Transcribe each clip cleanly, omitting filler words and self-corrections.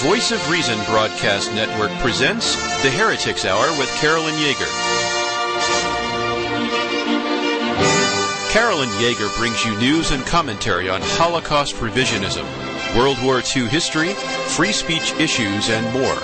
Voice of Reason Broadcast Network presents The Heretics Hour with Carolyn Yeager. Carolyn Yeager brings you news and commentary on Holocaust revisionism, World War II history, free speech issues, and more.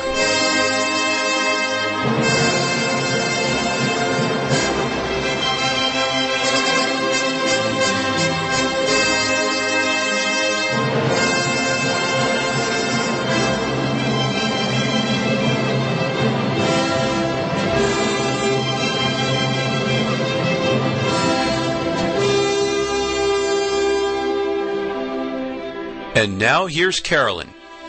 And now, here's Carolyn.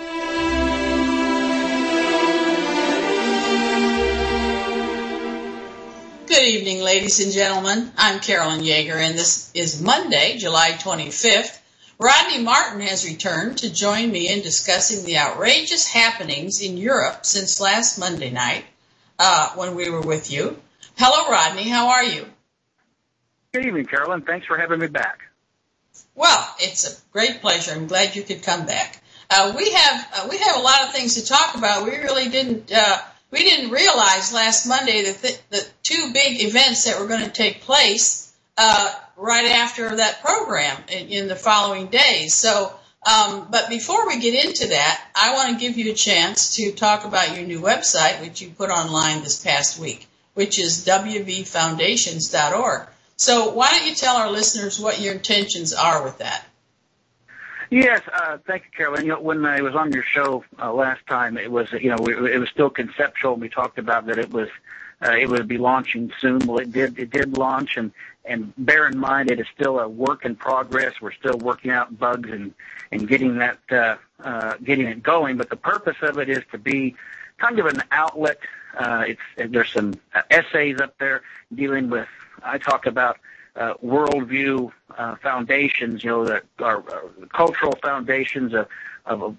Good evening, ladies and gentlemen. I'm Carolyn Yeager, and this is Monday, July 25th. Rodney Martin has returned to join me in discussing the outrageous happenings in Europe since last Monday night when we were with you. Hello, Rodney. How are you? Good evening, Carolyn. Thanks for having me back. Well, it's a great pleasure. I'm glad you could come back. We have a lot of things to talk about. We really didn't realize last Monday that the two big events that were going to take place right after that program in the following days. So, but before we get into that, I want to give you a chance to talk about your new website, which you put online this past week, which is wvfoundations.org. So why don't you tell our listeners what your intentions are with that? Yes, thank you, Carolyn. When I was on your show last time, it was it was still conceptual. We talked about that it would be launching soon. Well, it did launch, and bear in mind it is still a work in progress. We're still working out bugs and getting that getting it going. But the purpose of it is to be kind of an outlet. There's some essays up there dealing with. I talk about worldview foundations, that are cultural foundations of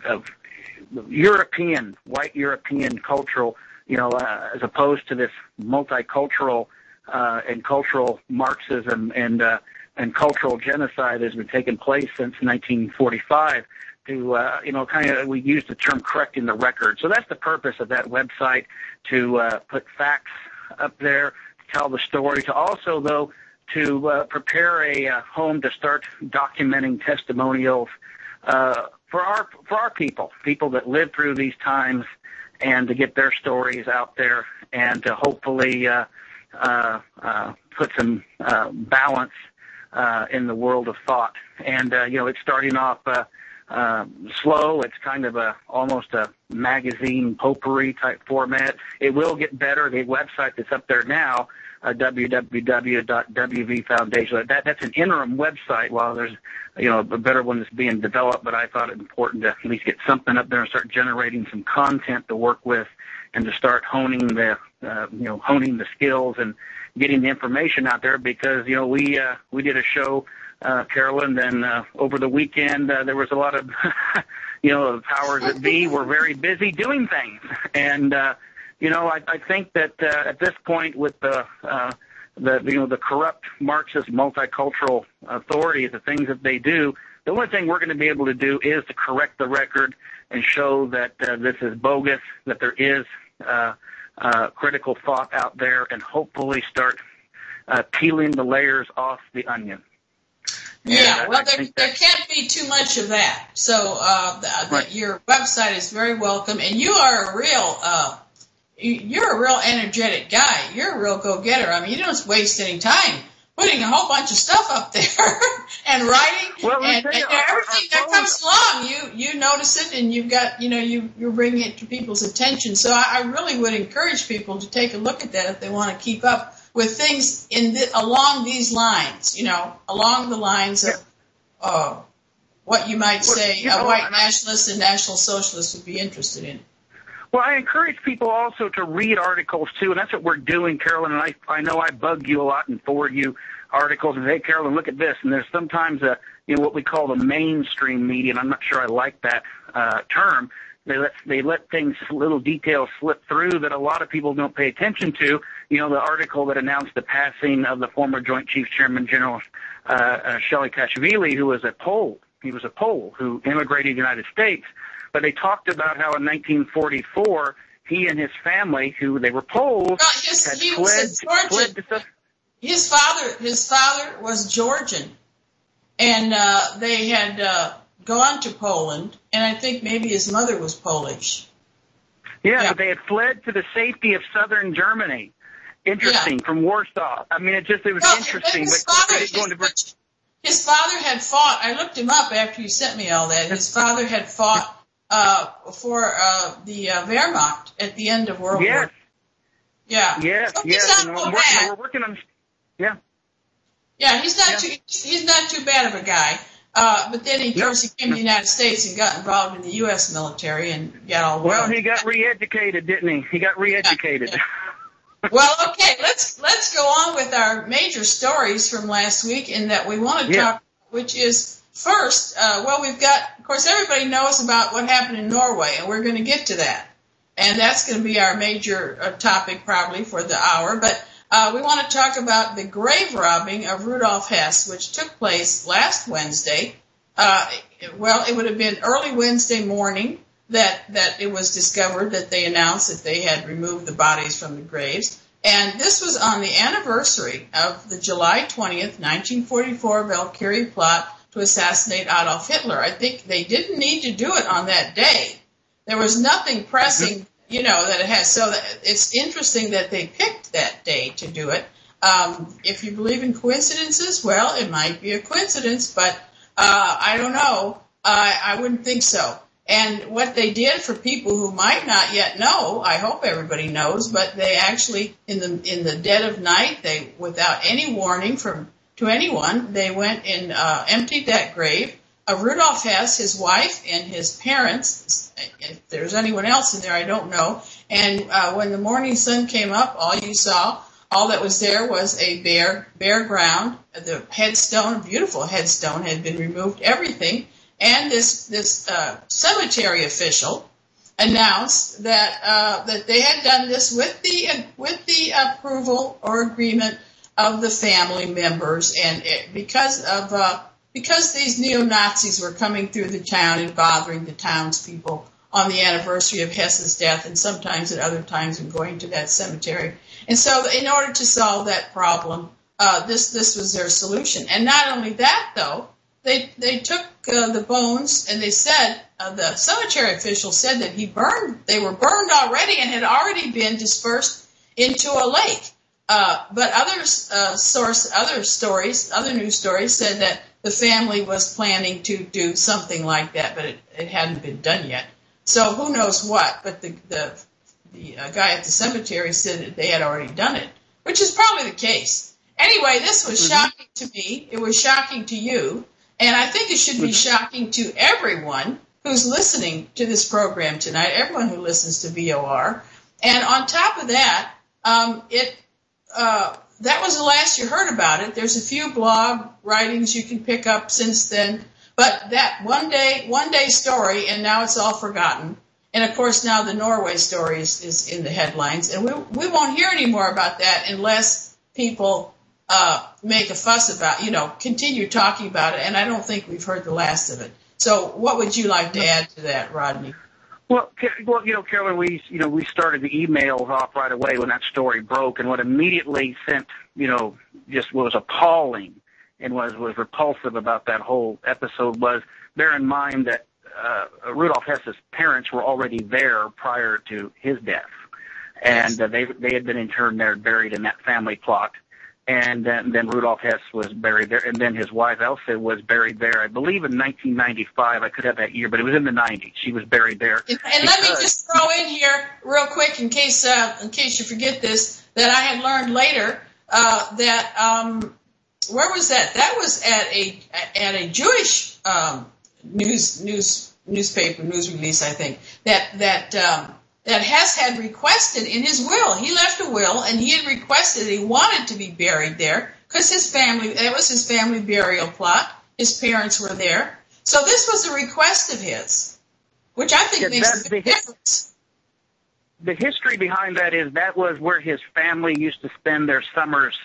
European, white European cultural, as opposed to this multicultural and cultural Marxism and cultural genocide that has been taking place since 1945. We use the term correcting the record. So that's the purpose of that website, to put facts up there, tell the story, to also, though, to prepare a home to start documenting testimonials for our people that live through these times, and to get their stories out there, and to hopefully put some balance in the world of thought. And it's starting off slow. It's kind of almost a magazine potpourri type format. It will get better. The website that's up there now, www.wvfoundation. That's an interim website while there's a better one that's being developed. But I thought it important to at least get something up there and start generating some content to work with, and to start honing the skills and getting the information out there, because we did a show, Carolyn, then over the weekend there was a lot of the powers that be were very busy doing things, and I think that at this point, with the corrupt Marxist multicultural authorities, the things that they do, the only thing we're going to be able to do is to correct the record and show that this is bogus, that there is critical thought out there, and hopefully start peeling the layers off the onion. Yeah, well, there can't be too much of that. So right. Your website is very welcome, and you are a real energetic guy. You're a real go-getter. I mean, you don't waste any time putting a whole bunch of stuff up there and writing, and everything that comes along, you notice it, and you've got, you're bringing it to people's attention. So I really would encourage people to take a look at that if they want to keep up with things along these lines, along the lines of what you might say a white nationalist and national socialist would be interested in. Well, I encourage people also to read articles, too, and that's what we're doing, Carolyn. And I know I bug you a lot and forward you articles and say, hey, Carolyn, look at this. And there's sometimes what we call the mainstream media, and I'm not sure I like that term. They let things, little details slip through that a lot of people don't pay attention to. The article that announced the passing of the former Joint Chiefs Chairman, General Saakashvili, who was a Pole. He was a Pole who immigrated to the United States. but they talked about how in 1944 he and his family, who they were Poles, had fled to his father was Georgian, and they had gone to Poland, and I think maybe his mother was Polish. Yeah, but they had fled to the safety of southern Germany. Interesting, from Warsaw. I mean, it was interesting. His father had fought. I looked him up after you sent me all that. His father had fought for the Wehrmacht at the end of World War. Yeah. Yes. So yes. We're working on. Yeah. Yeah, he's not too bad of a guy. But then, of course, he came to the United States and got involved in the U.S. military and got all. Well, he got re-educated, didn't he? He got re-educated. Yeah. Well, okay, let's go on with our major stories from last week, in that we want to talk, which is first. We've got, of course, everybody knows about what happened in Norway, and we're going to get to that, and that's going to be our major topic probably for the hour. But we want to talk about the grave robbing of Rudolf Hess, which took place last Wednesday. It would have been early Wednesday morning that it was discovered that they announced that they had removed the bodies from the graves. And this was on the anniversary of the July 20th, 1944 Valkyrie plot to assassinate Adolf Hitler. I think they didn't need to do it on that day. There was nothing pressing, that it has. So it's interesting that they picked that day to do it. If you believe in coincidences, well, it might be a coincidence, but I don't know. I wouldn't think so. And what they did, for people who might not yet know, I hope everybody knows, but they actually, in the dead of night, they, without any warning to anyone, they went and emptied that grave of Rudolf Hess, his wife, and his parents. If there's anyone else in there, I don't know. And when the morning sun came up, all that was there was a bare ground. The headstone, beautiful headstone, had been removed, everything. And this cemetery official announced that they had done this with the approval or agreement of the family members, and because these neo-Nazis were coming through the town and bothering the townspeople on the anniversary of Hess's death, and sometimes at other times when going to that cemetery. And so, in order to solve that problem, this was their solution. And not only that, though. They took the bones, and they said, the cemetery official said that they were burned already and had already been dispersed into a lake. But other news stories said that the family was planning to do something like that, but it hadn't been done yet. So who knows what, but the guy at the cemetery said that they had already done it, which is probably the case. Anyway, this was shocking to me. It was shocking to you. And I think it should be shocking to everyone who's listening to this program tonight, everyone who listens to VOR. And on top of that, that was the last you heard about it. There's a few blog writings you can pick up since then. But that one day story, and now it's all forgotten. And, of course, now the Norway story is in the headlines. And we won't hear any more about that unless people make a fuss about, continue talking about it, and I don't think we've heard the last of it. So what would you like to add to that, Rodney? Well, Carolyn, we started the emails off right away when that story broke, and what immediately sent, just was appalling and was repulsive about that whole episode was, bear in mind that Rudolf Hess's parents were already there prior to his death, and they had been interned there, buried in that family plot. And then Rudolf Hess was buried there, and then his wife Elsa was buried there, I believe in 1995. I could have that year, but it was in the 90s. She was buried there. And let me just throw in here real quick, in case you forget this, that I had learned later that where was that? That was at a Jewish newspaper news release, I think, that Hess had requested in his will. He left a will, and he had requested that he wanted to be buried there because that was his family burial plot. His parents were there. So this was a request of his, which I think makes a big difference. The history behind that is that was where his family used to spend their summers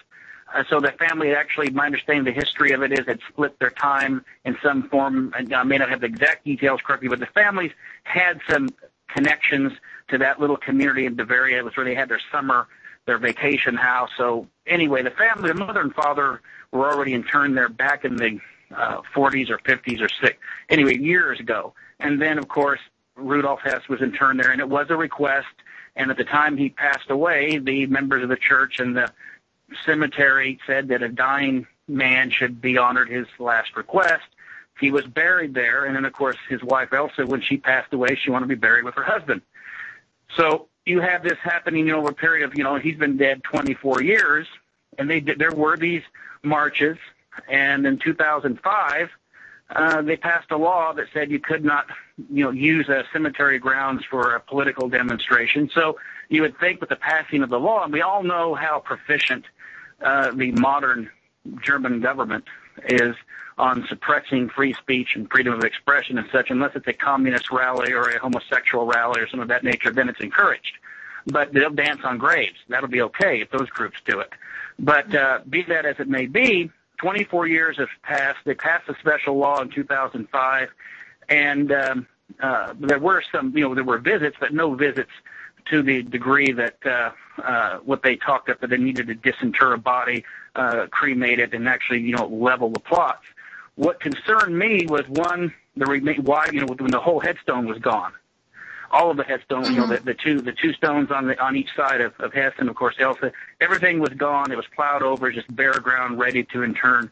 So the family actually, my understanding, the history of it is had split their time in some form. And I may not have the exact details correctly, but the families had some connections to that little community in Bavaria. It was where they had their vacation house. So anyway, the family, the mother and father were already interned there back in the 40s or 50s or 60s. Anyway, years ago. And then, of course, Rudolf Hess was interned there, and it was a request. And at the time he passed away, the members of the church and the cemetery said that a dying man should be honored his last request. He was buried there, and then, of course, his wife Elsa, when she passed away, she wanted to be buried with her husband. So you have this happening, over a period of, he's been dead 24 years, and there were these marches, and in 2005, they passed a law that said you could not, use cemetery grounds for a political demonstration. So you would think with the passing of the law, and we all know how proficient the modern German government is on suppressing free speech and freedom of expression and such, unless it's a communist rally or a homosexual rally or something of that nature, then it's encouraged. But they'll dance on graves. That'll be okay if those groups do it. But be that as it may be, 24 years have passed. They passed a special law in 2005, and there were some, there were visits, but no visits to the degree that what they talked about, that they needed to disinter a body, cremate it, and actually, level the plots. What concerned me was, one, when the whole headstone was gone. All of the headstones, the two stones on each side of Hess and, of course, Elsa, everything was gone. It was plowed over, just bare ground, ready to intern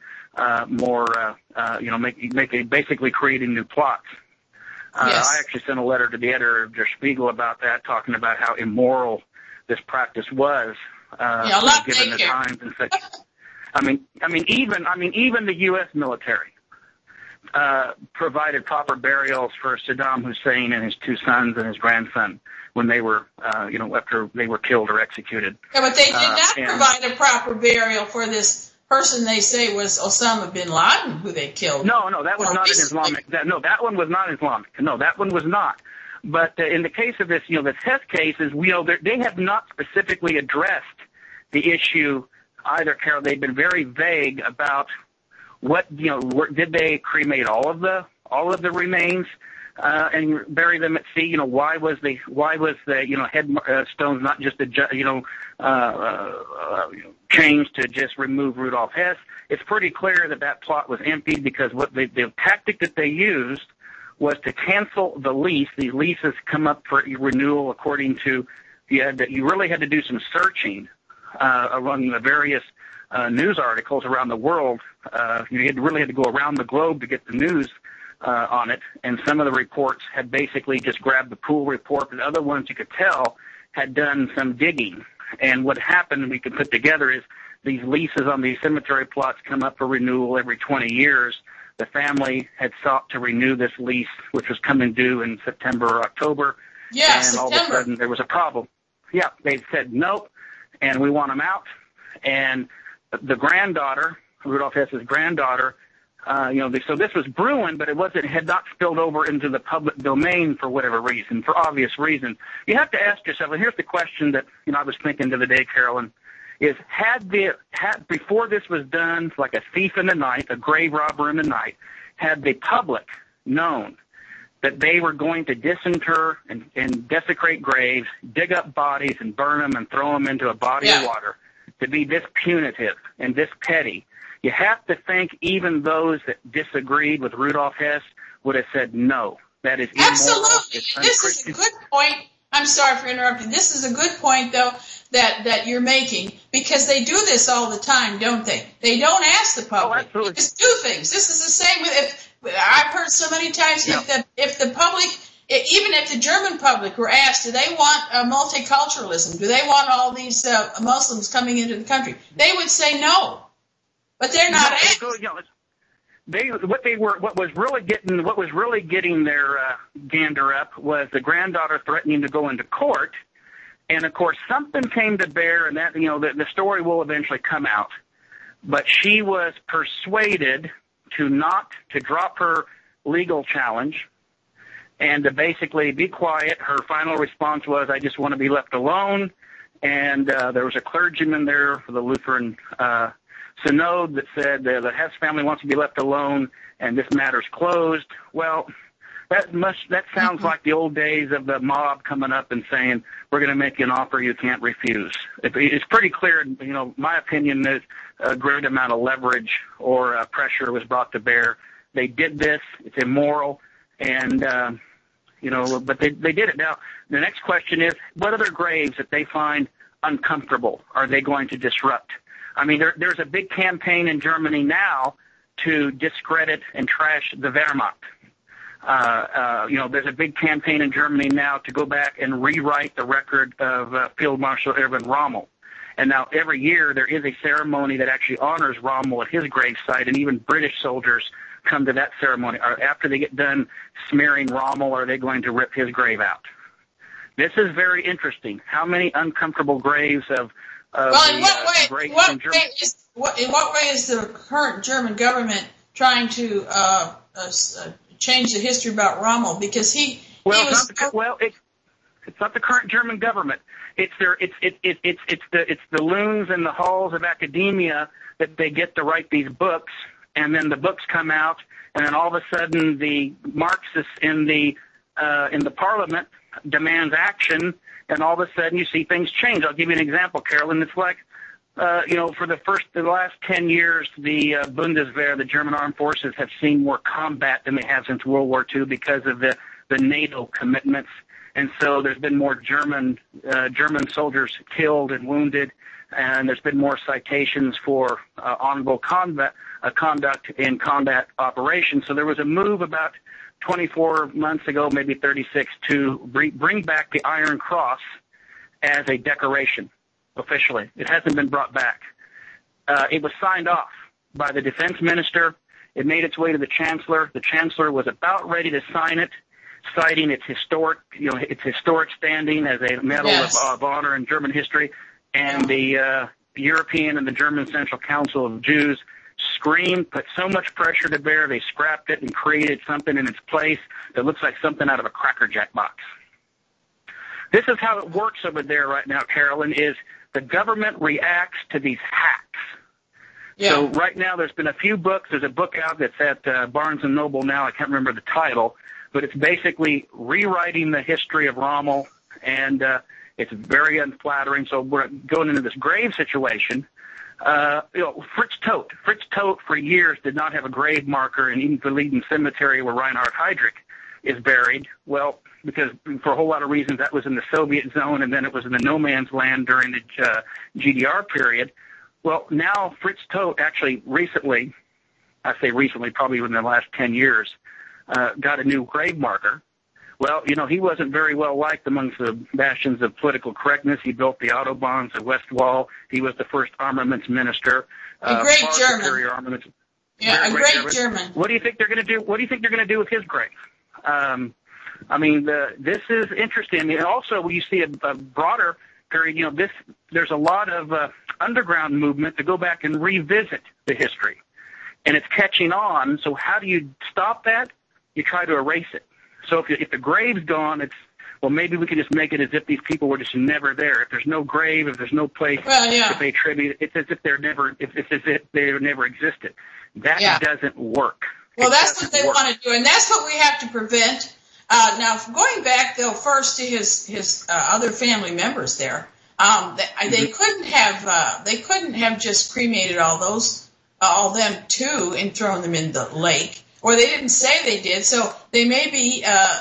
basically creating new plots. Yes. I actually sent a letter to the editor of Der Spiegel about that, talking about how immoral this practice was, given the times and such. I mean, even the U.S. military provided proper burials for Saddam Hussein and his two sons and his grandson when they were, after they were killed or executed. Yeah, but they did not provide a proper burial for this person they say was Osama bin Laden, who they killed. No, that was not an Islamic. That one was not Islamic. No, that one was not. But in the case of this, this Hess case is, they have not specifically addressed the issue either, Carol. They've been very vague about what, did they cremate all of the remains and bury them at sea? Why was the headstones not just changed to just remove Rudolf Hess? It's pretty clear that plot was empty, because the tactic that they used was to cancel the lease. These leases come up for renewal according to, you really had to do some searching among the various news articles around the world. You really had to go around the globe to get the news on it, and some of the reports had basically just grabbed the pool report, but other ones you could tell had done some digging. And what happened, we could put together, is these leases on these cemetery plots come up for renewal every 20 years. The family had sought to renew this lease, which was coming due in September or October. Yeah, and September. All of a sudden there was a problem. Yeah, they said nope, and we want them out. And the granddaughter, Rudolf Hess's granddaughter, so this was brewing, but it had not spilled over into the public domain for whatever reason, for obvious reason. You have to ask yourself, and here's the question that I was thinking the other day, Carolyn, is before this was done, like a thief in the night, a grave robber in the night, had the public known that they were going to disinter and desecrate graves, dig up bodies and burn them and throw them into a body of water, to be this punitive and this petty, you have to think even those that disagreed with Rudolf Hess would have said no. That is immoral. Absolutely. This is a good point. I'm sorry for interrupting. This is a good point, though, that you're making, because they do this all the time, don't they? They don't ask the public. Oh, absolutely. They just do things. This is the same with, I've heard so many times, if the public, even if the German public were asked, do they want multiculturalism? Do they want all these Muslims coming into the country? They would say no. But they're not asked. What was really getting their gander up was the granddaughter threatening to go into court, and of course something came to bear, and that the story will eventually come out. But she was persuaded to drop her legal challenge and to basically be quiet. Her final response was, "I just want to be left alone." And there was a clergyman there for the Lutheran synod that said the Hess family wants to be left alone and this matter's closed. Well, that sounds like the old days of the mob coming up and saying, we're going to make you an offer you can't refuse. It's pretty clear, my opinion is a great amount of leverage or pressure was brought to bear. They did this. It's immoral. And, but they did it. Now, the next question is, what other graves that they find uncomfortable are they going to disrupt? I mean, there's a big campaign in Germany now to discredit and trash the Wehrmacht. There's a big campaign in Germany now to go back and rewrite the record of Field Marshal Erwin Rommel. And now every year there is a ceremony that actually honors Rommel at his gravesite, and even British soldiers come to that ceremony. After they get done smearing Rommel, are they going to rip his grave out? This is very interesting. How many uncomfortable graves of in what way is the current German government trying to change the history about Rommel? Because it's not the current German government. It's the loons in the halls of academia that they get to write these books, and then the books come out, and then all of a sudden the Marxists in the parliament demands action, and all of a sudden you see things change. I'll give you an example, Carolyn. It's like, for the last 10 years, the Bundeswehr, the German armed forces, have seen more combat than they have since World War II because of the NATO commitments. And so there's been more German soldiers killed and wounded, and there's been more citations for honorable conduct in combat operations. So there was a move about 24 months ago, maybe 36, to bring back the Iron Cross as a decoration officially. It hasn't been brought back. It was signed off by the defense minister. It made its way to the chancellor. The chancellor was about ready to sign it, citing its historic standing as a medal of honor in German history. And the European and the German Central Council of Jews screamed, put so much pressure to bear, they scrapped it and created something in its place that looks like something out of a Cracker Jack box. This is how it works over there right now, Carolyn, is the government reacts to these hacks. Yeah. So right now there's been a few books. There's a book out that's at Barnes & Noble now. I can't remember the title, but it's basically rewriting the history of Rommel, and it's very unflattering. So we're going into this grave situation. Fritz Todt for years did not have a grave marker in even Verlieden Cemetery where Reinhard Heydrich is buried. Well, because for a whole lot of reasons, that was in the Soviet zone, and then it was in the no man's land during the GDR period. Well, now Fritz Todt actually recently, I say recently, probably within the last 10 years, got a new grave marker. Well, he wasn't very well liked amongst the bastions of political correctness. He built the Autobahns, the West Wall. He was the first armaments minister. A great German. Yeah, a great German. What do you think they're going to do? What do you think they're going to do with his grave? This is interesting. I mean, also, when you see a broader period, there's a lot of underground movement to go back and revisit the history, and it's catching on. So how do you stop that? You try to erase it. So if the grave's gone, maybe we can just make it as if these people were just never there. If there's no grave, if there's no place to pay tribute, it's as if they never existed. That doesn't work. Well, that's what they want to do, and that's what we have to prevent. Now, going back though, first to his other family members there, they couldn't have just cremated all them too and thrown them in the lake. Or they didn't say they did, so maybe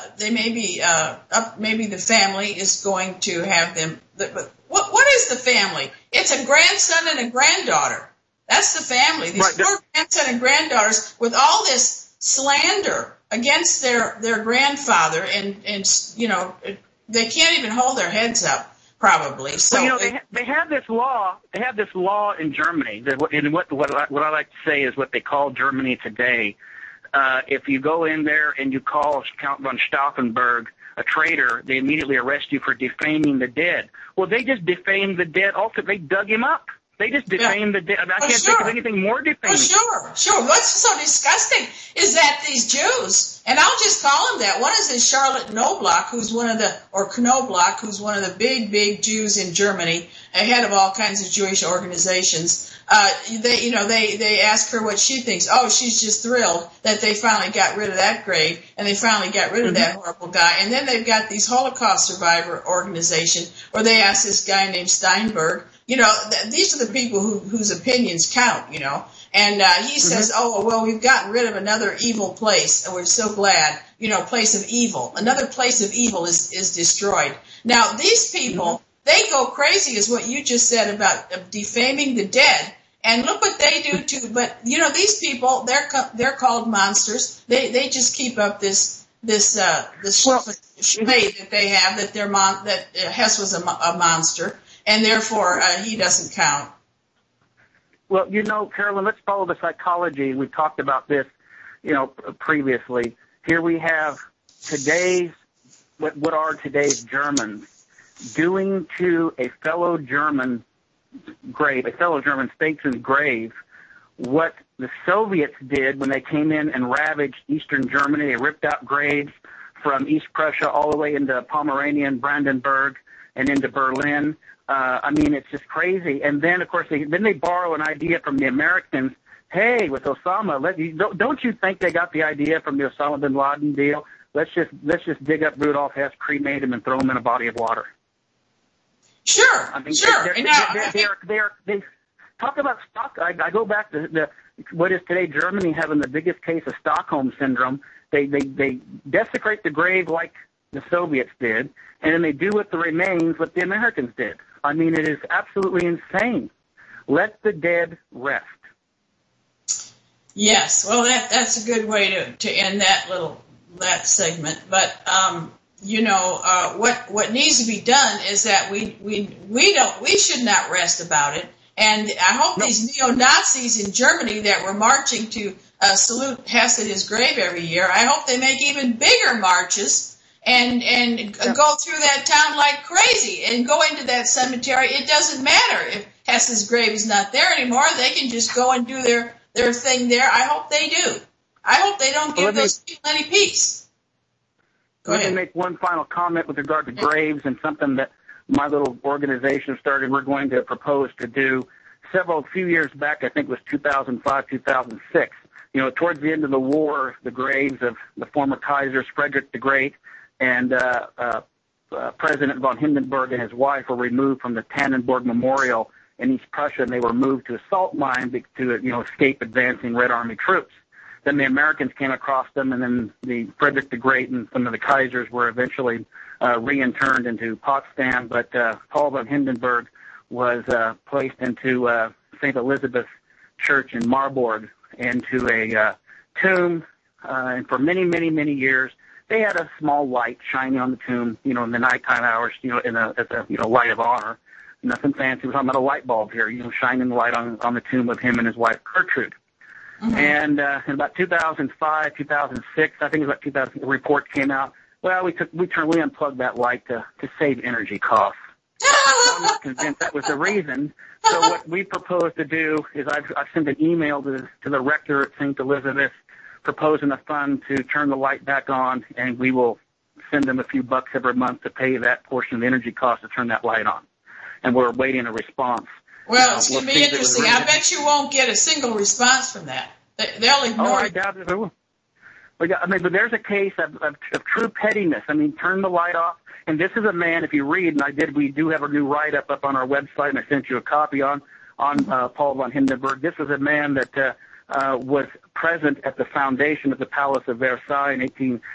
the family is going to have them. But what is the family? It's a grandson and a granddaughter. That's the family. These poor grandson and granddaughters with all this slander against their grandfather, and they can't even hold their heads up probably. So they have this law. They have this law in Germany. What I like to say is what they call Germany today. If you go in there and you call Count von Stauffenberg a traitor, they immediately arrest you for defaming the dead. Well, they just defamed the dead. Also, they dug him up. They just defame the dead. I can't think of anything more defaming. Sure. What's so disgusting is that these Jews, and I'll just call them that. One is this Charlotte Knobloch, Knobloch, who's one of the big Jews in Germany, head of all kinds of Jewish organizations. They ask her what she thinks. Oh, she's just thrilled that they finally got rid of that grave and they finally got rid of that horrible guy. And then they've got these Holocaust survivor organization where they ask this guy named Steinberg. These are the people whose opinions count, And he says, oh, well, we've gotten rid of another evil place, and we're so glad, place of evil. Another place of evil is destroyed. Now, these people, they go crazy, is what you just said about defaming the dead. And look what they do, too. But, these people, they're called monsters. They just keep up this charade that they have, that Hess was a monster. And therefore, he doesn't count. Well, Carolyn, let's follow the psychology. We talked about this, previously. Here we have what are today's Germans doing to a fellow German statesman's grave, what the Soviets did when they came in and ravaged Eastern Germany. They ripped out graves from East Prussia all the way into Pomeranian, Brandenburg, and into Berlin. It's just crazy. And then, of course, they borrow an idea from the Americans. Hey, with Osama, don't you think they got the idea from the Osama bin Laden deal? Let's just dig up Rudolf Hess, cremate him, and throw him in a body of water. Sure. They talk about Stockholm. I go back to what is today Germany having the biggest case of Stockholm syndrome. They desecrate the grave like the Soviets did, and then they do with the remains what the Americans did. It is absolutely insane. Let the dead rest. Yes, well, that's a good way to end that segment. But what needs to be done is that we should not rest about it. And I hope these neo-Nazis in Germany that were marching to salute Hess at his grave every year, I hope they make even bigger marches and go through that town like crazy and go into that cemetery. It doesn't matter if Hess's grave is not there anymore. They can just go and do their thing there. I hope they do. I hope they don't give those people any peace. Let me make one final comment with regard to graves and something that my little organization started. We're going to propose to do a few years back. I think it was 2005, 2006. Towards the end of the war, the graves of the former Kaisers, Frederick the Great, and President von Hindenburg and his wife were removed from the Tannenberg Memorial in East Prussia, and they were moved to a salt mine to escape advancing Red Army troops. Then the Americans came across them, and then the Frederick the Great and some of the Kaisers were eventually reinterned into Potsdam. But Paul von Hindenburg was placed into St. Elizabeth's Church in Marburg, into a tomb, and for many, many, many years, they had a small light shining on the tomb, in the nighttime hours, as a light of honor. Nothing fancy. We're talking about a light bulb here, shining the light on the tomb of him and his wife Gertrude. Mm-hmm. And in about 2005, 2006, I think it was about 2000, the report came out. Well, we unplugged that light to save energy costs. I'm not convinced that was the reason. So what we propose to do is I've sent an email to the rector at St. Elizabeth proposing a fund to turn the light back on, and we will send them a few bucks every month to pay that portion of the energy cost to turn that light on. And we're awaiting a response. Well, it's going to be interesting. I bet you won't get a single response from that. They'll ignore it. I doubt it. But there's a case of true pettiness. Turn the light off. And this is a man, if you read, and we do have a new write-up up on our website, and I sent you a copy on Paul von Hindenburg. This is a man that was present at the foundation of the Palace of Versailles in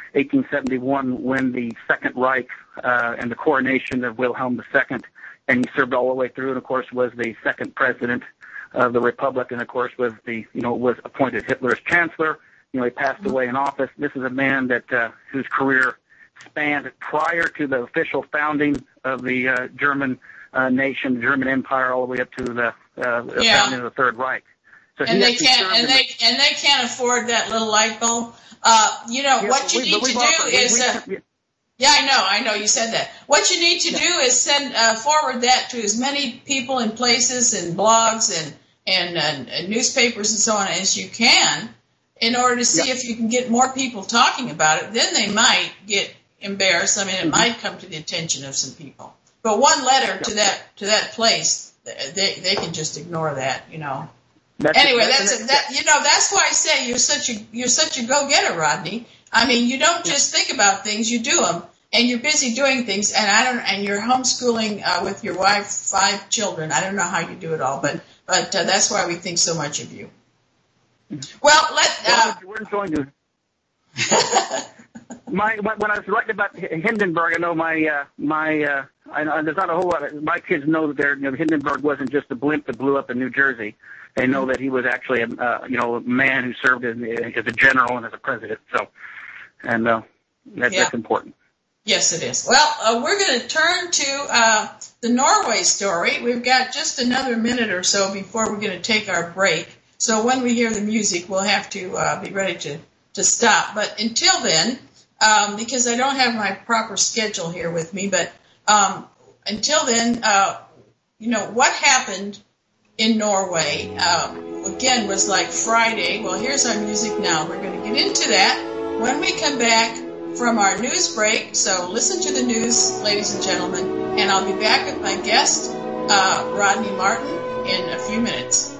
1871 when the Second Reich and the coronation of Wilhelm II, and he served all the way through, and of course was the second president of the Republic, and of course was was appointed Hitler's chancellor. He passed away in office. This is a man that whose career spanned prior to the official founding of the German nation, the German Empire, all the way up to the founding of the Third Reich. So they can't afford that little light bulb. What you need to do is Yeah, I know. You said that. What you need to do is send forward that to as many people and places and blogs and newspapers and so on as you can, in order to see if you can get more people talking about it. Then they might get embarrassed. I mean, it might come to the attention of some people. But one letter to that place, they can just ignore that, you know. That's why I say you're such a go-getter, Rodney. I mean, you don't just think about things, you do them, and you're busy doing things. And you're homeschooling with your wife, 5 children. I don't know how you do it all, but that's why we think so much of you. Well, we're going to. When I was writing about Hindenburg, I know there's not a whole lot. My kids know that Hindenburg wasn't just a blimp that blew up in New Jersey. They know that he was actually a man who served as a general and as a president. So, and that's important. Yes, it is. Well, we're going to turn to the Norway story. We've got just another minute or so before we're going to take our break. So when we hear the music, we'll have to be ready to stop. But until then, because I don't have my proper schedule here with me, but until then, what happened in Norway, again, was like Friday. Well, here's our music now. We're going to get into that when we come back from our news break. So listen to the news, ladies and gentlemen, and I'll be back with my guest, Rodney Martin, in a few minutes.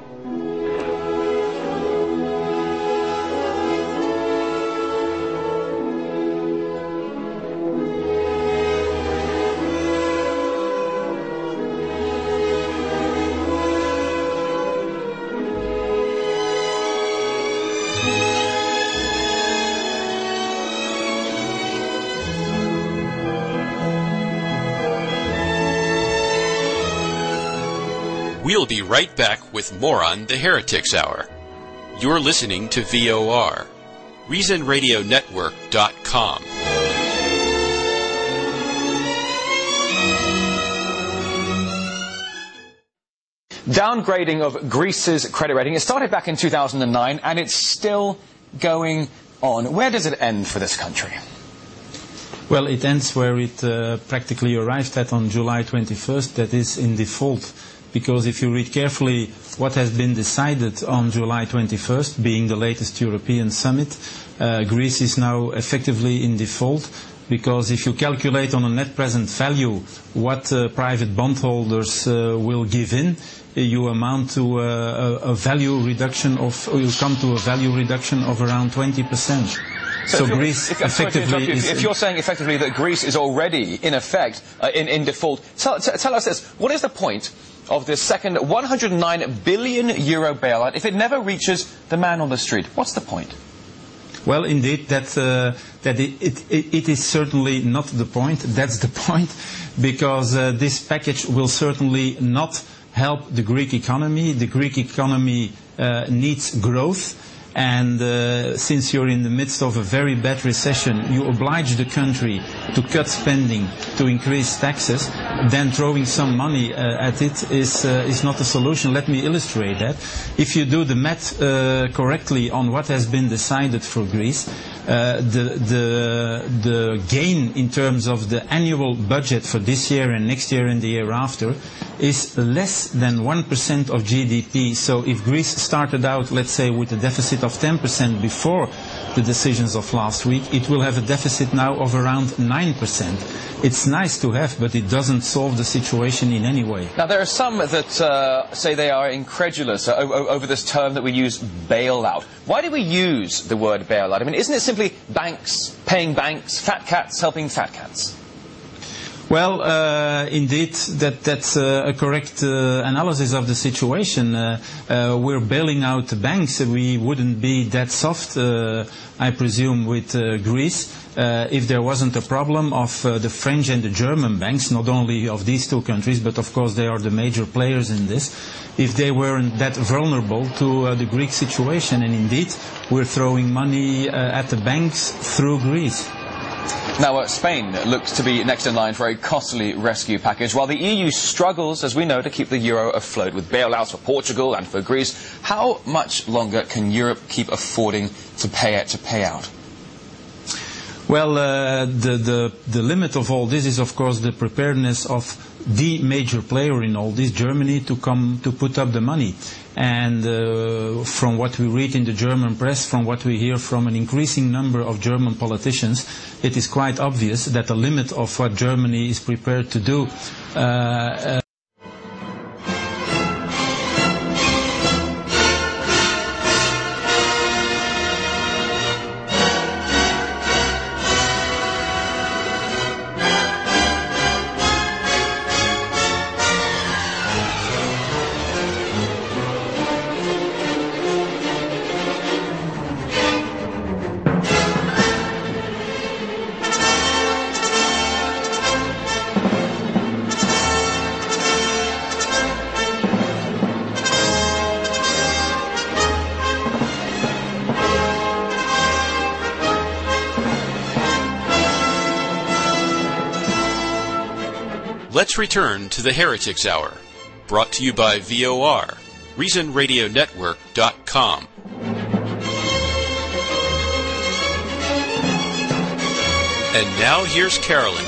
We'll be right back with more on the Heretics Hour. You're listening to VOR, ReasonRadioNetwork.com. Downgrading of Greece's credit rating. It started back in 2009 and it's still going on. Where does it end for this country? Well, it ends where it practically arrived at on July 21st, that is in default. Because if you read carefully what has been decided on July 21st, being the latest European summit, Greece is now effectively in default. Because if you calculate on a net present value what private bondholders will give in, you amount to a value reduction you come to a value reduction of around 20%. So Greece effectively if you're saying effectively that Greece is already in effect in default, tell us this: what is the point of this second 109 billion euro bailout if it never reaches the man on the street? What's the point? Well, indeed, that it is certainly not the point. That's the point, because this package will certainly not help the Greek economy. The Greek economy needs growth. And since you're in the midst of a very bad recession, you oblige the country to cut spending, to increase taxes, then throwing some money at it is not a solution. Let me illustrate that. If you do the math correctly on what has been decided for Greece, the gain in terms of the annual budget for this year and next year and the year after is less than 1% of GDP. So if Greece started out, let's say, with a deficit of 10% before the decisions of last week, it will have a deficit now of around 9%. It's nice to have, but it doesn't solve the situation in any way. Now, there are some that say they are incredulous over this term that we use, bailout. Why do we use the word bailout? I mean, isn't it simply banks paying banks, fat cats helping fat cats? Well, indeed, that's a correct analysis of the situation. We're bailing out the banks. We wouldn't be that soft, I presume, with Greece if there wasn't a problem of the French and the German banks, not only of these two countries, but of course they are the major players in this, if they weren't that vulnerable to the Greek situation. And indeed, we're throwing money at the banks through Greece. Now, Spain looks to be next in line for a costly rescue package, while the EU struggles, as we know, to keep the euro afloat with bailouts for Portugal and for Greece. How much longer can Europe keep affording to pay out? Well, the limit of all this is, of course, the preparedness of the major player in all this, Germany, to put up the money. And from what we read in the German press, from what we hear from an increasing number of German politicians, it is quite obvious that the limit of what Germany is prepared to do Let's return to the Heretics Hour, brought to you by VOR, ReasonRadioNetwork.com. And now here's Carolyn.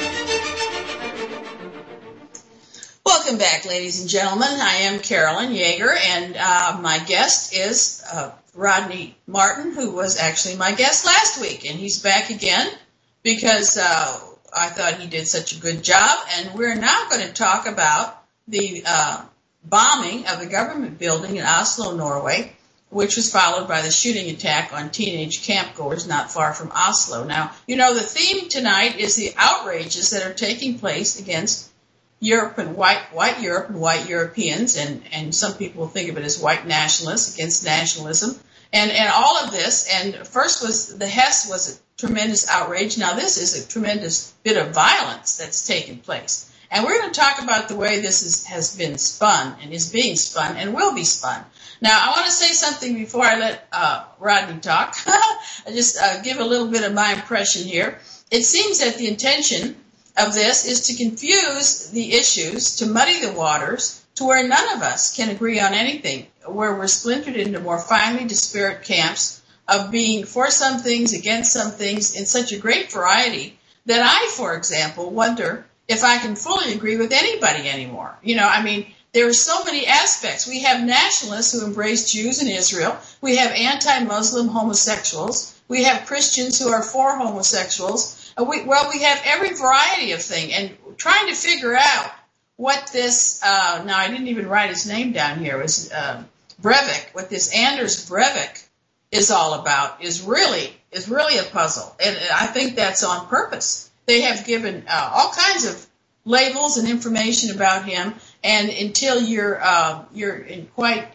Welcome back, ladies and gentlemen. I am Carolyn Yeager, and my guest is Rodney Martin, who was actually my guest last week, and he's back again because I thought he did such a good job, and we're now going to talk about the bombing of the government building in Oslo, Norway, which was followed by the shooting attack on teenage campgoers not far from Oslo. Now, you know, the theme tonight is the outrages that are taking place against Europe and white Europe and white Europeans, and some people think of it as white nationalists against nationalism, and all of this. And first was the Hess was a tremendous outrage. Now this is a tremendous bit of violence that's taken place. And we're going to talk about the way this has been spun and is being spun and will be spun. Now, I want to say something before I let Rodney talk. I just give a little bit of my impression here. It seems that the intention of this is to confuse the issues, to muddy the waters, to where none of us can agree on anything, where we're splintered into more finely disparate camps of being for some things, against some things, in such a great variety that I, for example, wonder if I can fully agree with anybody anymore. You know, I mean, there are so many aspects. We have nationalists who embrace Jews in Israel. We have anti-Muslim homosexuals. We have Christians who are for homosexuals. We have every variety of thing. And trying to figure out what this, now I didn't even write his name down here, it was Breivik, what this Anders Breivik is all about is really a puzzle. And I think that's on purpose. They have given all kinds of labels and information about him, and until you pick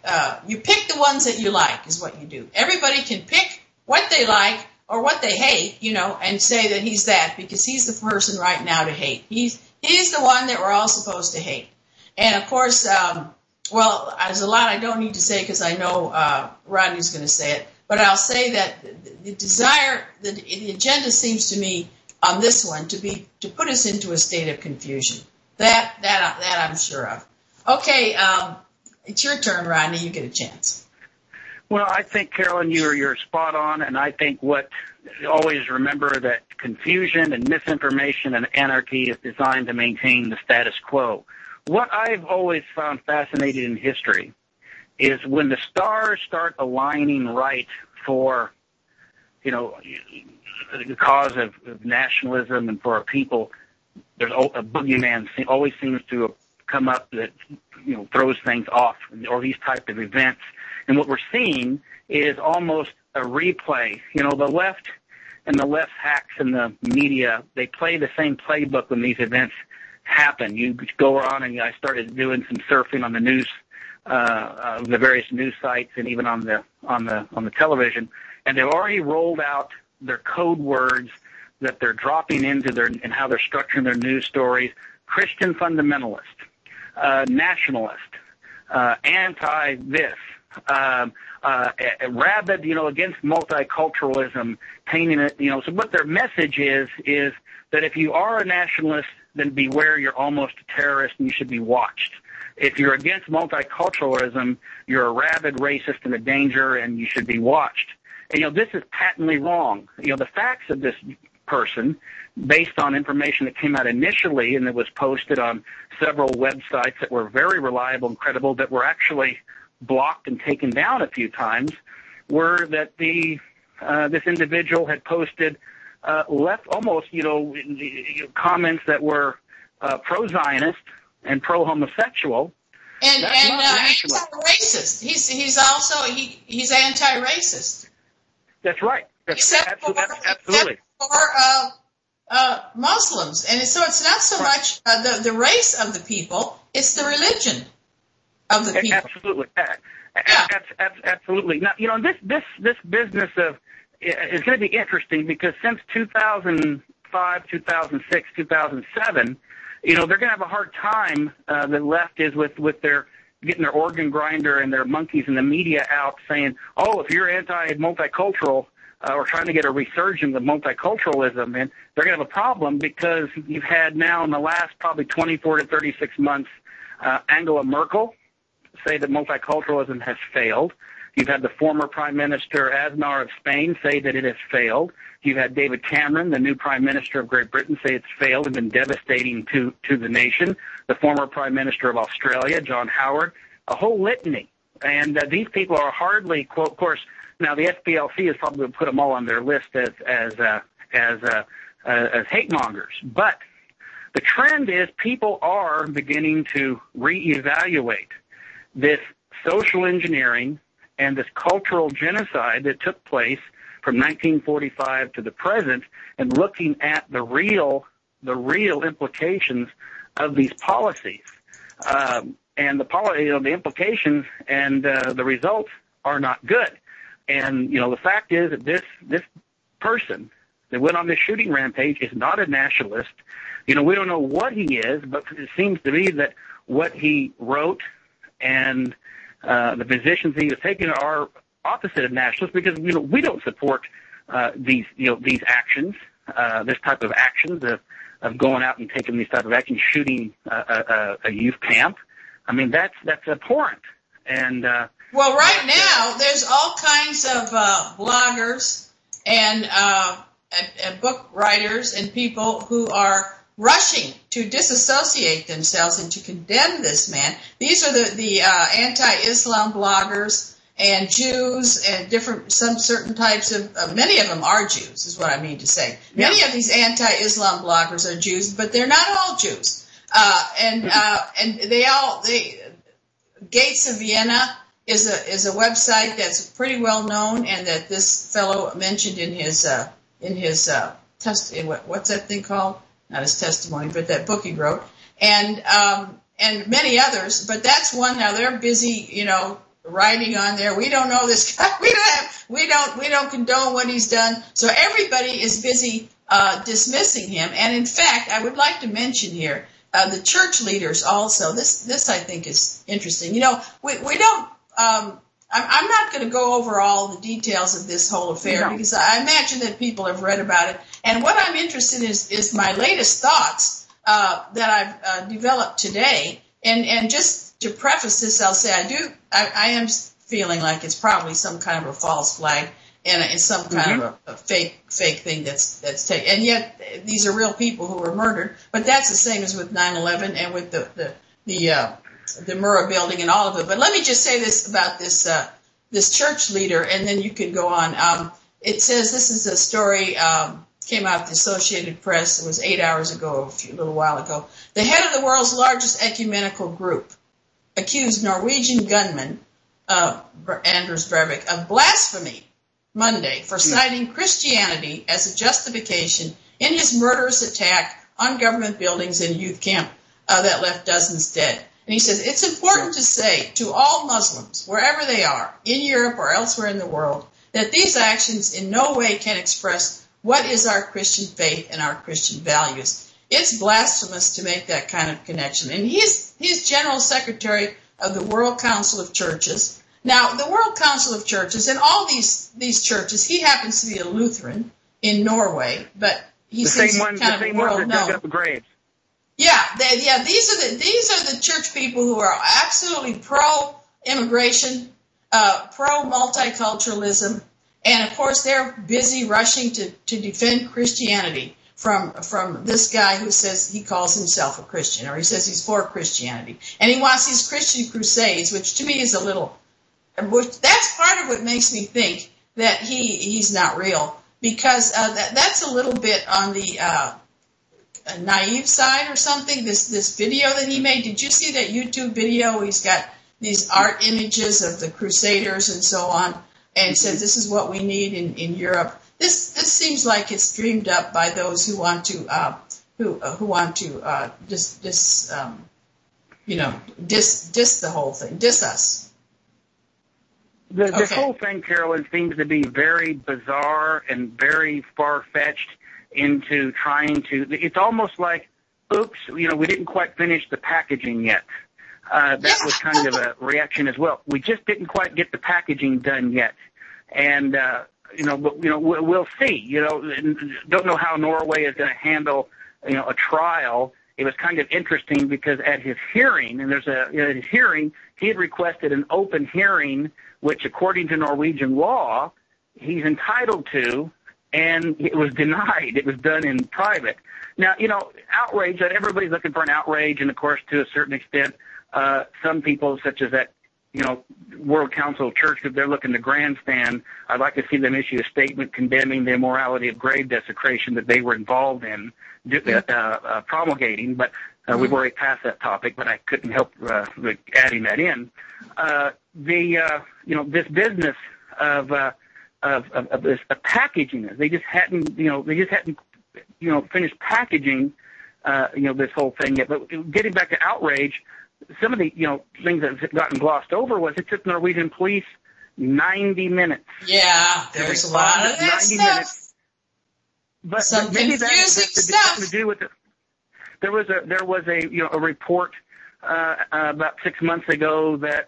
the ones that you like is what you do. Everybody can pick what they like or what they hate, you know, and say that he's that because he's the person right now to hate. He's the one that we're all supposed to hate. And of course, there's a lot I don't need to say because I know Rodney's going to say it, but I'll say that the agenda seems to me on this one to put us into a state of confusion. That I'm sure of. Okay, it's your turn, Rodney. You get a chance. Well, I think, Carolyn, you're spot on, and I think always remember that confusion and misinformation and anarchy is designed to maintain the status quo. What I've always found fascinating in history is when the stars start aligning right for, you know, the cause of nationalism and for our people, there's a boogeyman always seems to come up that, you know, throws things off, or these type of events. And what we're seeing is almost a replay. You know, the left and the left hacks in the media, they play the same playbook when these events happen. You go on, and I started doing some surfing on the news, the various news sites, and even on the television, and they've already rolled out their code words that they're dropping into and how they're structuring their news stories. Christian fundamentalist, nationalist, anti-this, rabid, you know, against multiculturalism, painting it, you know. So what their message is that if you are a nationalist, then beware, you're almost a terrorist and you should be watched. If you're against multiculturalism, you're a rabid racist and a danger and you should be watched. this is patently wrong. The facts of this person, based on information that came out initially and that was posted on several websites that were very reliable and credible, that were actually blocked and taken down a few times, were that this individual had posted left almost comments that were pro-Zionist and pro-homosexual. And anti-racist. He's also he's anti-racist. That's right. Absolutely. Except for Muslims, and so it's not so much the race of the people; it's the religion of the people. Absolutely. Absolutely. Now, this business of is going to be interesting because since 2005, 2006, 2007. They're going to have a hard time, the left is, with their getting their organ grinder and their monkeys in the media out saying, oh, if you're anti-multicultural or trying to get a resurgence of multiculturalism, and they're going to have a problem because you've had now in the last probably 24 to 36 months Angela Merkel say that multiculturalism has failed. You've had the former Prime Minister Aznar of Spain say that it has failed. You've had David Cameron, the new Prime Minister of Great Britain, say it's failed and been devastating to the nation. The former Prime Minister of Australia, John Howard, a whole litany. And these people are hardly, quote, of course, now the SPLC has probably put them all on their list as hate mongers. But the trend is people are beginning to reevaluate this social engineering and this cultural genocide that took place from 1945 to the present, and looking at the real implications of these policies, and the implications and the results are not good. And the fact is that this person that went on this shooting rampage is not a nationalist. We don't know what he is, but it seems to be that what he wrote and the positions he was taking are opposite of nationalists, because we don't support these actions, this type of actions of going out and taking these type of actions, shooting a youth camp. I mean, that's abhorrent. And well, right now there's all kinds of bloggers and book writers and people who are rushing to disassociate themselves and to condemn this man. These are the anti-Islam bloggers and Jews and some certain types of many of them are Jews, is what I mean to say. Yeah. Many of these anti-Islam bloggers are Jews, but they're not all Jews. And Gates of Vienna is a website that's pretty well known, and that this fellow mentioned in his what's that thing called? Not his testimony, but that book he wrote, and many others. But that's one. Now they're busy, writing on there. We don't know this guy. We don't condone what he's done. So everybody is busy dismissing him. And in fact, I would like to mention here the church leaders also. This I think is interesting. We don't. I'm not going to go over all the details of this whole affair because I imagine that people have read about it. And what I'm interested in is my latest thoughts that I've developed today. And just to preface this, I'll say I am feeling like it's probably some kind of a false flag and it's some kind of a fake thing that's taken. And yet these are real people who were murdered. But that's the same as with 9/11 and with the Murrah building and all of it. But let me just say this about this church leader, and then you can go on. It says, this is a story, came out the Associated Press. It was 8 hours ago, a little while ago. The head of the world's largest ecumenical group accused Norwegian gunman Anders Breivik of blasphemy Monday for citing Christianity as a justification in his murderous attack on government buildings and youth camp that left dozens dead. And he says, it's important to say to all Muslims, wherever they are, in Europe or elsewhere in the world, that these actions in no way can express what is our Christian faith and our Christian values. It's blasphemous to make that kind of connection. And he's General Secretary of the World Council of Churches. Now, the World Council of Churches, and all these churches, he happens to be a Lutheran in Norway, but he seems kind of world known. Up the graves. Yeah, these are the church people who are absolutely pro-immigration, pro-multiculturalism, And of course, they're busy rushing to defend Christianity from this guy who says he calls himself a Christian, or he says he's for Christianity. And he wants these Christian crusades, which to me is that's part of what makes me think that he's not real, because that's a little bit on the naive side or something. This video that he made, did you see that YouTube video? He's got these art images of the Crusaders and so on, and says this is what we need in Europe. This seems like it's dreamed up by those who want to diss the whole thing, diss us. This whole thing, Carolyn, seems to be very bizarre and very far-fetched into trying to. It's almost like, oops, we didn't quite finish the packaging yet. That was kind of a reaction as well. We just didn't quite get the packaging done yet, and. We'll see. Don't know how Norway is going to handle, a trial. It was kind of interesting because at his hearing, he had requested an open hearing, which according to Norwegian law, he's entitled to, and it was denied. It was done in private. Now, outrage, everybody's looking for an outrage, and of course, to a certain extent, some people, such as that, World Council of Church, if they're looking to grandstand, I'd like to see them issue a statement condemning the immorality of grave desecration that they were involved in promulgating. But we've already passed that topic, but I couldn't help adding that in. This business of this packaging, they just hadn't finished packaging, this whole thing yet. But getting back to outrage. Some of the things that have gotten glossed over was it took Norwegian police 90 minutes. Yeah, there's a lot of that 90 stuff. Minutes. But some maybe that has stuff. to do with it. There was a report about 6 months ago that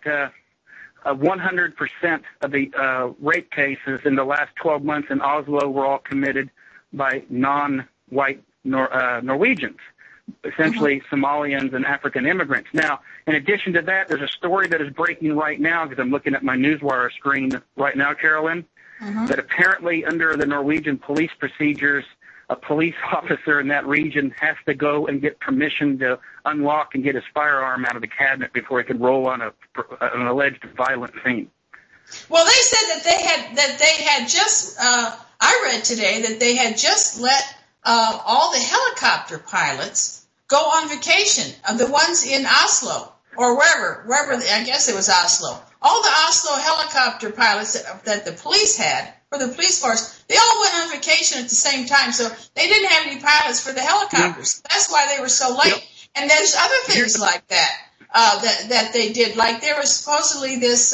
100% of the rape cases in the last 12 months in Oslo were all committed by non-white Norwegians. Essentially Somalians and African immigrants. Now, in addition to that, there's a story that is breaking right now, because I'm looking at my Newswire screen right now, Carolyn, that apparently under the Norwegian police procedures, a police officer in that region has to go and get permission to unlock and get his firearm out of the cabinet before he can roll on an alleged violent scene. Well, they said that they had just, I read today that they had just let all the helicopter pilots go on vacation, the ones in Oslo or wherever, I guess it was Oslo. All the Oslo helicopter pilots that the police had, for the police force, they all went on vacation at the same time, so they didn't have any pilots for the helicopters. That's why they were so late. And there's other things like that, that they did. Like there was supposedly this,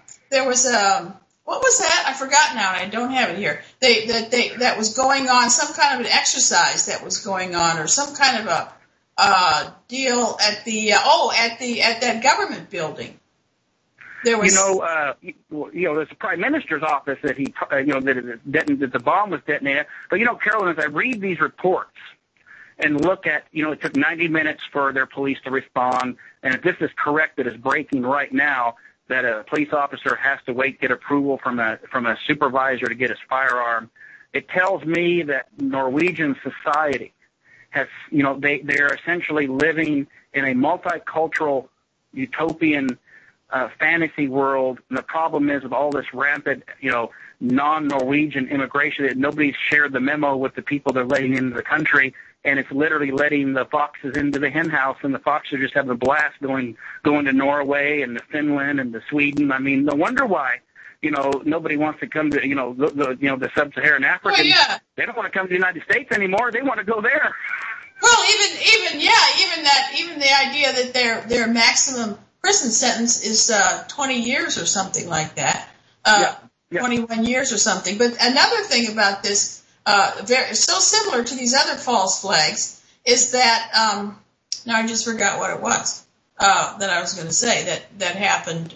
what was that? I forgot now. I don't have it here. That was going on, some kind of an exercise that was going on, or some kind of a deal at that government building. There was, there's the Prime Minister's office that that the bomb was detonated. But Carolyn, as I read these reports and look at, it took 90 minutes for their police to respond, and if this is correct, that is breaking right now, that a police officer has to get approval from a supervisor to get his firearm. It tells me that Norwegian society has, they're essentially living in a multicultural utopian fantasy world. And the problem is with all this rampant, non-Norwegian immigration, that nobody's shared the memo with the people they're letting into the country. And it's literally letting the foxes into the hen house, and the foxes are just having a blast going to Norway and to Finland and to Sweden. I mean, no wonder why, nobody wants to come to, the sub-Saharan Africans. Well, yeah. They don't want to come to the United States anymore. They want to go there. Well, even the idea that their maximum prison sentence is 20 years or something like that. 21 years or something. But another thing about this, so similar to these other false flags, is that now I just forgot what it was that I was going to say that happened.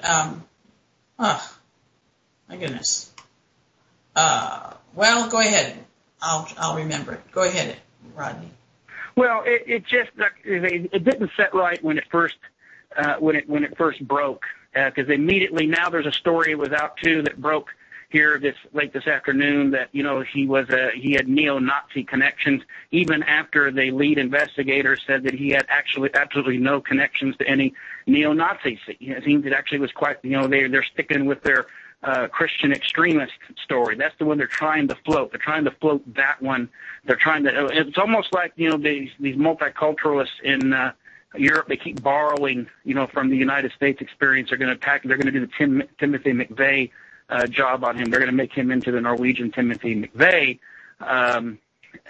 My goodness. Well, go ahead. I'll remember it. Go ahead, Rodney. Well, it didn't set right when it first broke, because immediately now there's a story it was out too that broke here late this afternoon that, you know, he had neo-Nazi connections, even after the lead investigator said that he had absolutely no connections to any neo-Nazis. It seems it actually was quite, you know, they're sticking with their Christian extremist story. That's the one they're trying to float. They're trying to float that one. It's almost like, you know, these multiculturalists in Europe, they keep borrowing, you know, from the United States experience. They're going to do the Timothy McVeigh job on him. They're going to make him into the Norwegian Timothy McVeigh. The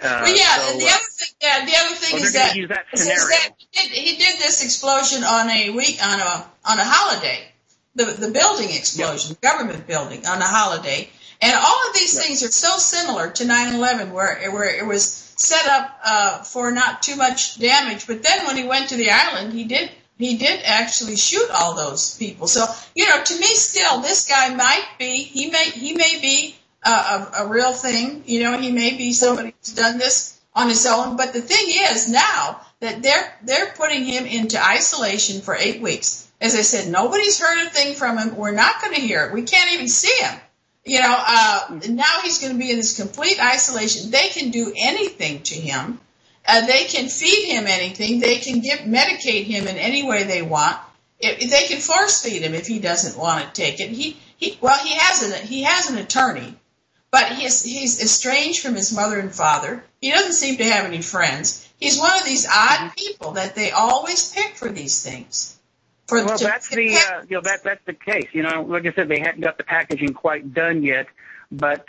other thing is that he did this explosion on a holiday, the building explosion, government building on a holiday, and all of these things are so similar to 9/11, where it was set up for not too much damage, but then when he went to the island, he did actually shoot all those people. So, you know, to me, still, this guy he may be a real thing. You know, he may be somebody who's done this on his own. But the thing is now that they're putting him into isolation for 8 weeks. As I said, nobody's heard a thing from him. We're not going to hear it. We can't even see him. You know, now he's going to be in this complete isolation. They can do anything to him. They can feed him anything. They can medicate him in any way they want. They can force feed him if he doesn't want to take it. He has an attorney, but he's estranged from his mother and father. He doesn't seem to have any friends. He's one of these odd people that they always pick for these things. That's the case. You know, like I said, they hadn't got the packaging quite done yet, but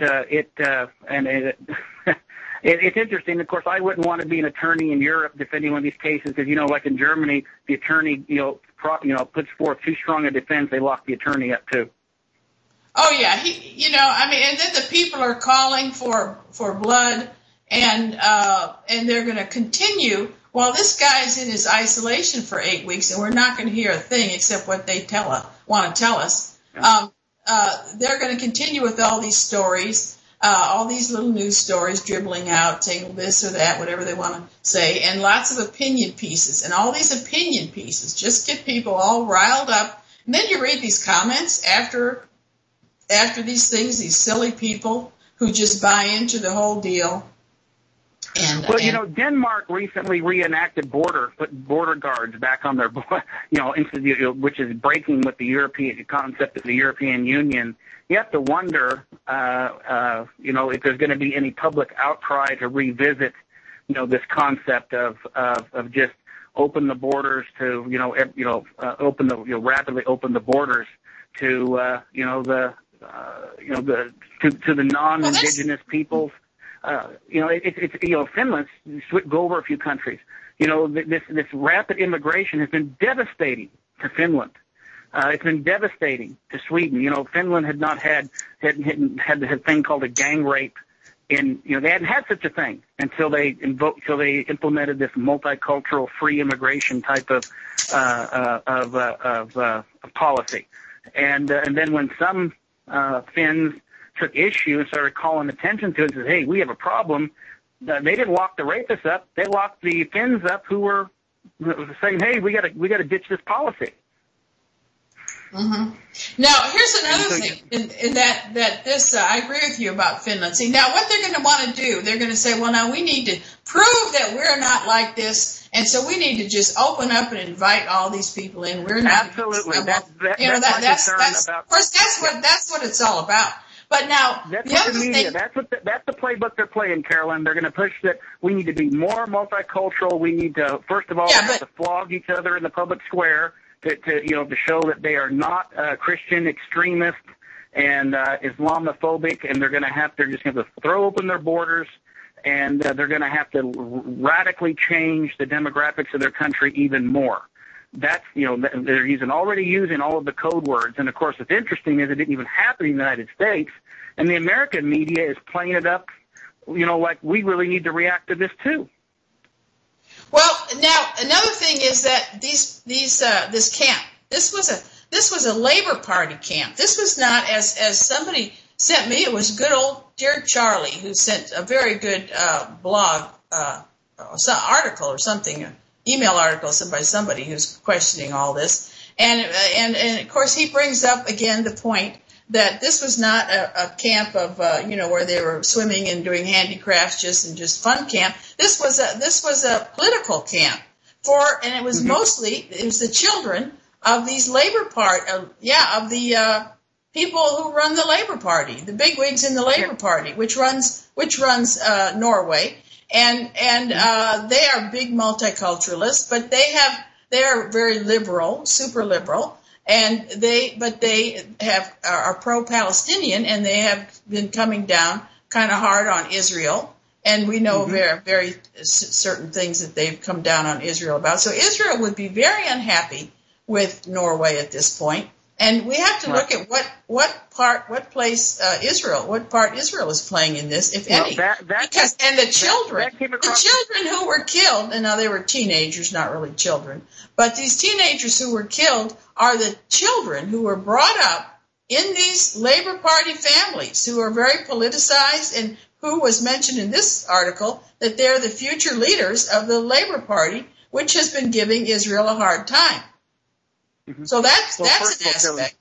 it's interesting. Of course, I wouldn't want to be an attorney in Europe defending one of these cases because, you know, like in Germany, the attorney, puts forth too strong a defense, they lock the attorney up too. Oh yeah, and then the people are calling for blood, and they're going to continue. Well, this guy's in his isolation for 8 weeks, and we're not going to hear a thing except what they want to tell us. They're going to continue with all these stories, all these little news stories dribbling out, saying this or that, whatever they want to say, and lots of opinion pieces. And all these opinion pieces just get people all riled up. And then you read these comments after these things, these silly people who just buy into the whole deal. Denmark recently reenacted put border guards back on their, which is breaking with the European concept of the European Union. You have to wonder, if there's going to be any public outcry to revisit, this concept of just open the borders to, rapidly open the borders to, to the non-indigenous peoples. Finland, go over a few countries. This rapid immigration has been devastating to Finland. It's been devastating to Sweden. Finland had not had the thing called a gang rape. They hadn't had such a thing until they implemented this multicultural free immigration type of policy. And then when some Finns took issue and started calling attention to it and said, hey, we have a problem. They didn't lock the rapists up. They locked the Finns up who were saying, hey, we got to ditch this policy. Mm-hmm. Now, here's another thing in that this, I agree with you about Finland. See, now what they're going to want to do, they're going to say, well, now we need to prove that we're not like this, and so we need to just open up and invite all these people in. We're not. Absolutely. That's what it's all about. But now, that's the playbook they're playing, Carolyn. They're going to push that we need to be more multicultural. We need to, first of all, have to flog each other in the public square to show that they are not Christian extremists and Islamophobic, and they're just going to throw open their borders, and they're going to have to radically change the demographics of their country even more. That's, they're already using all of the code words. And, of course, what's interesting is it didn't even happen in the United States. And the American media is playing it up, like we really need to react to this, too. Well, now, another thing is that this camp, this was a Labor Party camp. This was not, as somebody sent me, it was good old dear Charlie who sent a very good blog, article or something, email article by somebody who's questioning all this. And of course, he brings up again the point that this was not a camp of where they were swimming and doing handicrafts just fun camp. This was a political camp and it was mostly the children of these Labor Party of the people who run the Labor Party, the bigwigs in the Labor Party, which runs Norway, and they are big multiculturalists, but they are very liberal, super liberal. And they are pro-Palestinian, and they have been coming down kind of hard on Israel. And we know very, very certain things that they've come down on Israel about. So Israel would be very unhappy with Norway at this point. And we have to look at what part Israel is playing in this, if any. The children who were killed, and now they were teenagers, not really children, but these teenagers who were killed are the children who were brought up in these Labor Party families who are very politicized, and who was mentioned in this article that they're the future leaders of the Labor Party, which has been giving Israel a hard time. So that's an aspect.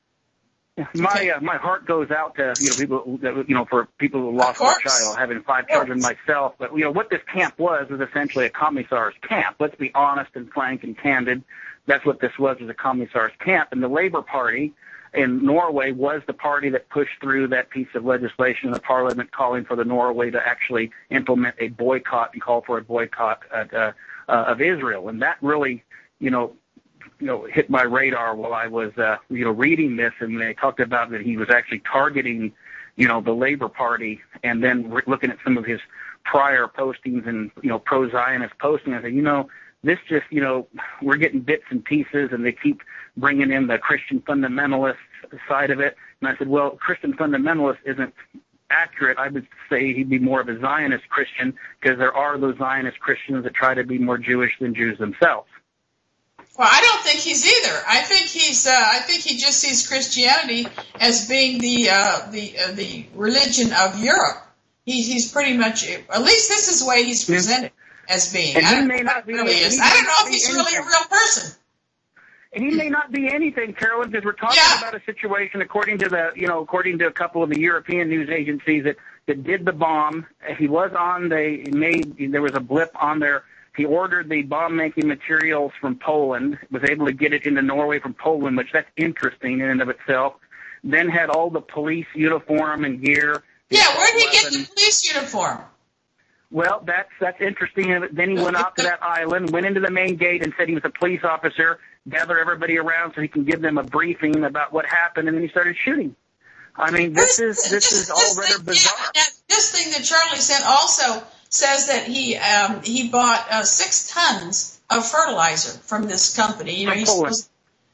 My heart goes out to people that for people who lost their child, having 5 children myself. But what this camp was essentially a commissar's camp. Let's be honest and frank and candid. That's what this was a commissar's camp. And the Labor Party in Norway was the party that pushed through that piece of legislation in the parliament calling for the Norway to actually implement a boycott and call for a boycott of Israel. And that really hit my radar while I was, reading this, and they talked about that he was actually targeting, the Labor Party, and then looking at some of his prior postings and, pro-Zionist postings, I said, this just, we're getting bits and pieces, and they keep bringing in the Christian fundamentalist side of it. And I said, well, Christian fundamentalist isn't accurate. I would say he'd be more of a Zionist Christian, because there are those Zionist Christians that try to be more Jewish than Jews themselves. Well, I don't think he's either. I think he just sees Christianity as being the religion of Europe. He's pretty much, at least this is the way he's presented as being. And I don't know if he's really a real person. And he may not be anything, Carolyn, because we're talking about a situation according to a couple of the European news agencies that did the bomb. He was on. There was a blip on there. He ordered the bomb-making materials from Poland, was able to get it into Norway from Poland, which that's interesting in and of itself. Then had all the police uniform and gear. Yeah, where did he get the police uniform? Well, that's interesting. Then he went out to that island, went into the main gate, and said he was a police officer, gathered everybody around so he can give them a briefing about what happened, and then he started shooting. I mean, this is all rather bizarre. Yeah, this thing that Charlie sent also says that he bought 6 tons of fertilizer from this company. From Poland.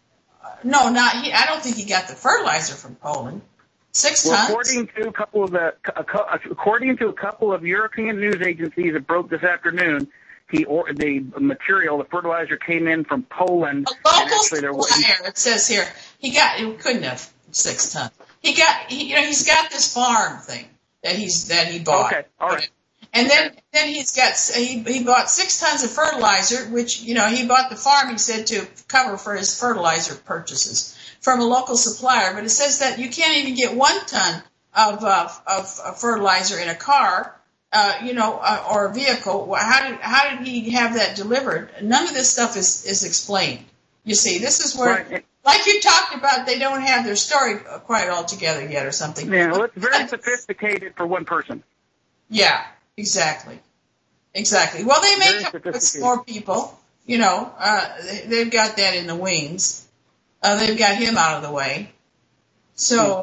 I don't think he got the fertilizer from Poland. 6 tons. According to a couple of European news agencies that broke this afternoon, the fertilizer came in from Poland. A local supplier, it says here. He couldn't have 6 tons. He's got this farm thing that he bought. Okay, all right. And then he bought 6 tons of fertilizer, which, he bought the farm, he said, to cover for his fertilizer purchases from a local supplier. But it says that you can't even get 1 ton of fertilizer in a car, or a vehicle. How did he have that delivered? None of this stuff is explained. You see, this is where, right. Like you talked about, they don't have their story quite all together yet or something. Yeah, well, it's very sophisticated for one person. Yeah. Exactly. Well, they may come up with more people. They've got that in the wings. They've got him out of the way. So,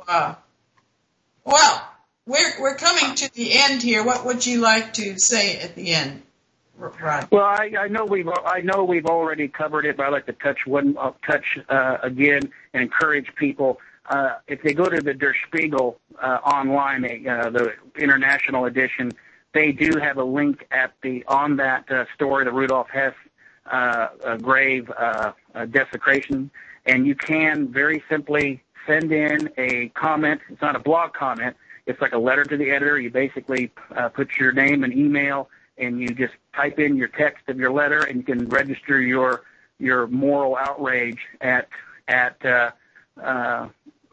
we're coming to the end here. What would you like to say at the end, Rod? Well, I know we've already covered it, but I'd like to touch again and encourage people. If they go to the Der Spiegel online, the international edition, they do have a link on that story, the Rudolf Hess grave desecration, and you can very simply send in a comment. It's not a blog comment. It's like a letter to the editor. You basically put your name and email, and you just type in your text of your letter, and you can register your moral outrage at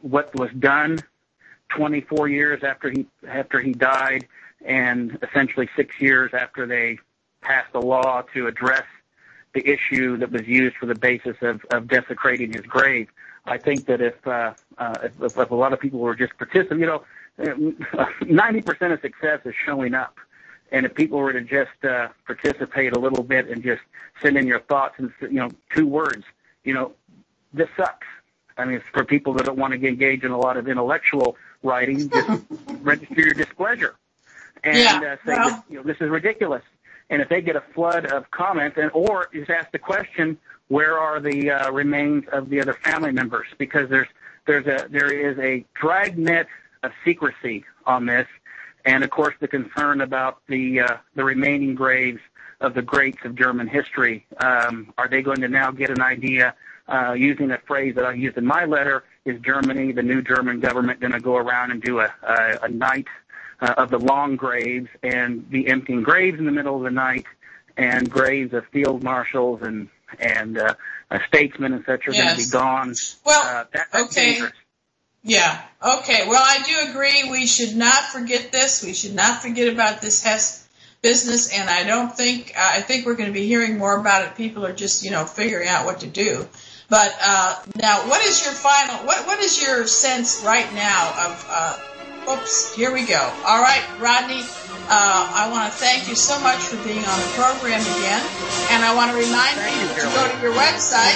what was done 24 years after he died, and essentially 6 years after they passed a law to address the issue that was used for the basis of desecrating his grave. I think that if a lot of people were just participating, 90% of success is showing up. And if people were to just participate a little bit and just send in your thoughts and, 2 words, this sucks. I mean, it's for people that don't want to engage in a lot of intellectual writing, just register your displeasure and say that, this is ridiculous. And if they get a flood of comments, or just ask the question, where are the remains of the other family members? Because there is a dragnet of secrecy on this, and of course the concern about the remaining graves of the greats of German history. Are they going to now get an idea? Using a phrase that I used in my letter, is Germany, the new German government, going to go around and do a night of the long graves and be emptying graves in the middle of the night, and graves of field marshals and statesmen and such are going to be gone? Well, that's dangerous. Yeah. Okay. Well, I do agree. We should not forget this. We should not forget about this Hess business, and I think we're going to be hearing more about it. People are just, figuring out what to do. But now, what is your what is your sense right now of, here we go. All right, Rodney, I want to thank you so much for being on the program again. And I want to remind people to go to your website,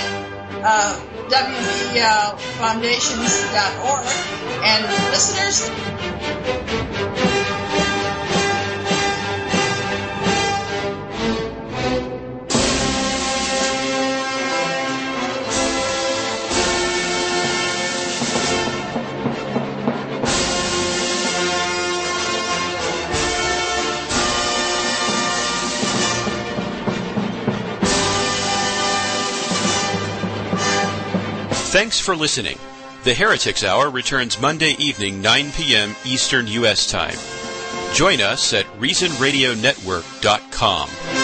wbfoundations.org. And listeners, Thanks for listening. The Heretics Hour returns Monday evening, 9 p.m. Eastern U.S. Time. Join us at ReasonRadioNetwork.com.